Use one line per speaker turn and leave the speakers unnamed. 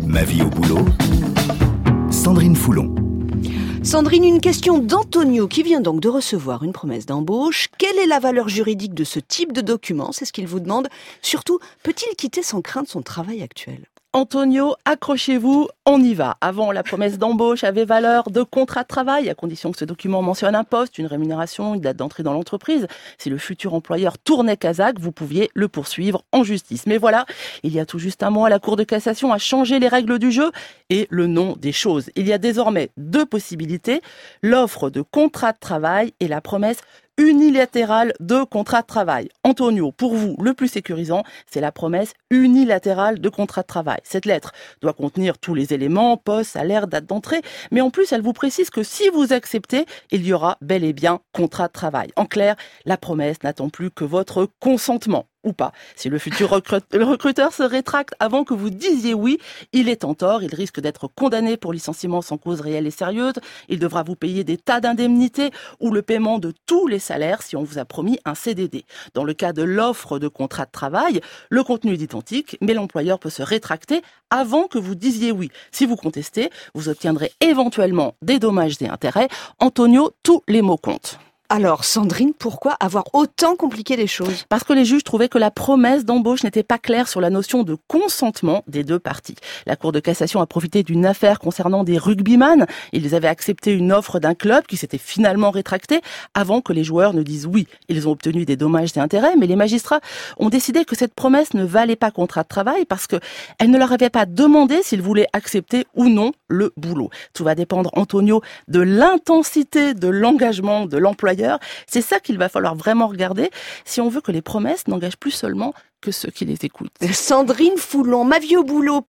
Ma vie au boulot, Sandrine Foulon.
Sandrine, une question d'Antonio qui vient donc de recevoir une promesse d'embauche. Quelle est la valeur juridique de ce type de document ? C'est ce qu'il vous demande. Surtout, peut-il quitter sans crainte son travail actuel ?
Antonio, accrochez-vous, on y va. Avant, la promesse d'embauche avait valeur de contrat de travail, à condition que ce document mentionne un poste, une rémunération, une date d'entrée dans l'entreprise. Si le futur employeur tournait Kazakh, vous pouviez le poursuivre en justice. Mais voilà, il y a tout juste un mois, la Cour de cassation a changé les règles du jeu et le nom des choses. Il y a désormais deux possibilités, l'offre de contrat de travail et la promesse unilatérale de contrat de travail. Antonio, pour vous, le plus sécurisant, c'est la promesse unilatérale de contrat de travail. Cette lettre doit contenir tous les éléments, poste, salaire, date d'entrée, mais en plus, elle vous précise que si vous acceptez, il y aura bel et bien contrat de travail. En clair, la promesse n'attend plus que votre consentement. Ou pas. Si le futur recruteur se rétracte avant que vous disiez oui, il est en tort, il risque d'être condamné pour licenciement sans cause réelle et sérieuse, il devra vous payer des tas d'indemnités ou le paiement de tous les salaires si on vous a promis un CDD. Dans le cas de l'offre de contrat de travail, le contenu est identique, mais l'employeur peut se rétracter avant que vous disiez oui. Si vous contestez, vous obtiendrez éventuellement des dommages et intérêts. Antonio, tous les mots comptent.
Alors, Sandrine, pourquoi avoir autant compliqué les choses ?
Parce que les juges trouvaient que la promesse d'embauche n'était pas claire sur la notion de consentement des deux parties. La Cour de cassation a profité d'une affaire concernant des rugbyman. Ils avaient accepté une offre d'un club qui s'était finalement rétractée avant que les joueurs ne disent oui. Ils ont obtenu des dommages et intérêts, mais les magistrats ont décidé que cette promesse ne valait pas contrat de travail parce qu'elle ne leur avait pas demandé s'ils voulaient accepter ou non le boulot. Tout va dépendre, Antonio, de l'intensité de l'engagement de l'employeur. C'est ça qu'il va falloir vraiment regarder si on veut que les promesses n'engagent plus seulement que ceux qui les écoutent.
Sandrine Foulon, Ma vie au boulot,